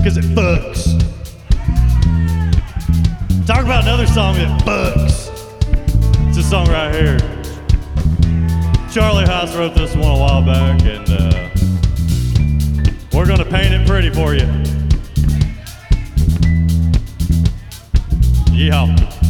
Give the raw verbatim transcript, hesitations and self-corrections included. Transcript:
because it fucks. Talk about another song that fucks. It's this song right here. Charlie House wrote this one a while back, and uh, we're gonna paint it pretty for you. Yeah.